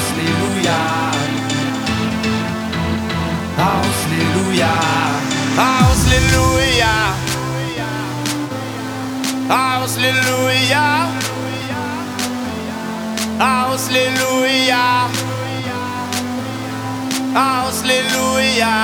Alléluia. Alléluia. Alléluia. Alléluia. Alléluia. Alléluia.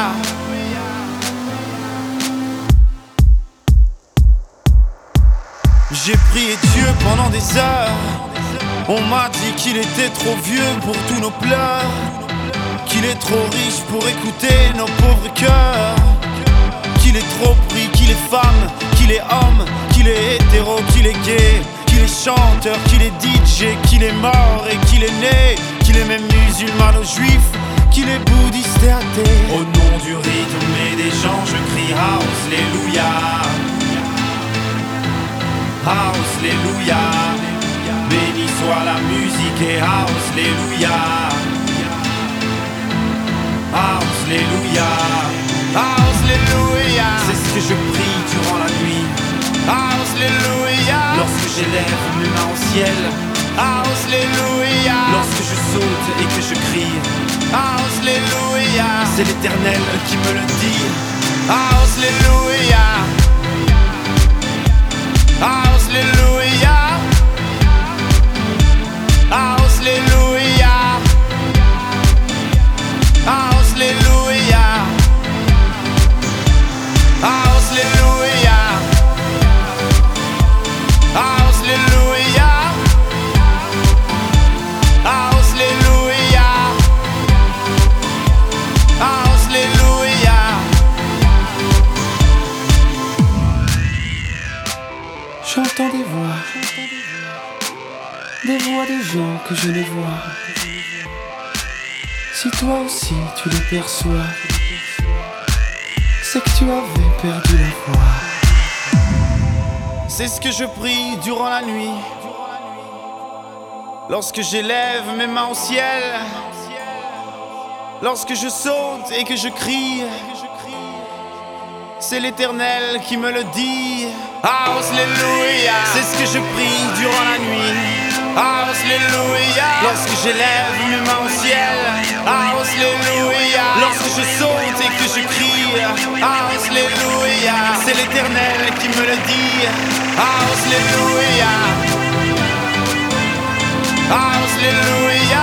J'ai prié Dieu pendant des heures. On m'a dit qu'il était trop vieux pour tous nos pleurs, qu'il est trop riche pour écouter nos pauvres cœurs, qu'il est trop pris, qu'il est femme, qu'il est homme, qu'il est hétéro, qu'il est gay, qu'il est chanteur, qu'il est DJ, qu'il est mort et qu'il est né, qu'il est même musulman ou juif, qu'il est bouddhiste et athée. Au nom du rythme et des gens, je crie Alléluia. Alléluia. Béni soit la musique et Alléluia. Alléluia. Alléluia. C'est ce que je prie durant la nuit. Alléluia. Lorsque j'élève mes mains au ciel. Alléluia. Lorsque je saute et que je crie. Alléluia. C'est l'Éternel qui me le dit. Alléluia. Alléluia. Alléluia. Alléluia. Alléluia. Alléluia. Alléluia. Alléluia. J'entends des voix de gens que je ne vois. Si toi aussi tu les perçois, c'est que tu avais perdu la foi. C'est ce que je prie durant la nuit. Lorsque j'élève mes mains au ciel, lorsque je saute et que je crie, c'est l'Éternel qui me le dit. Alléluia. C'est ce que je prie durant la nuit. Alléluia. Lorsque j'élève mes mains au ciel. Alléluia. Lorsque je saute et que je crie. Alléluia. C'est l'Éternel qui me le dit. Alléluia. Alléluia.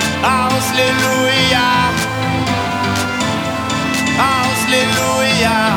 Alléluia. Alléluia.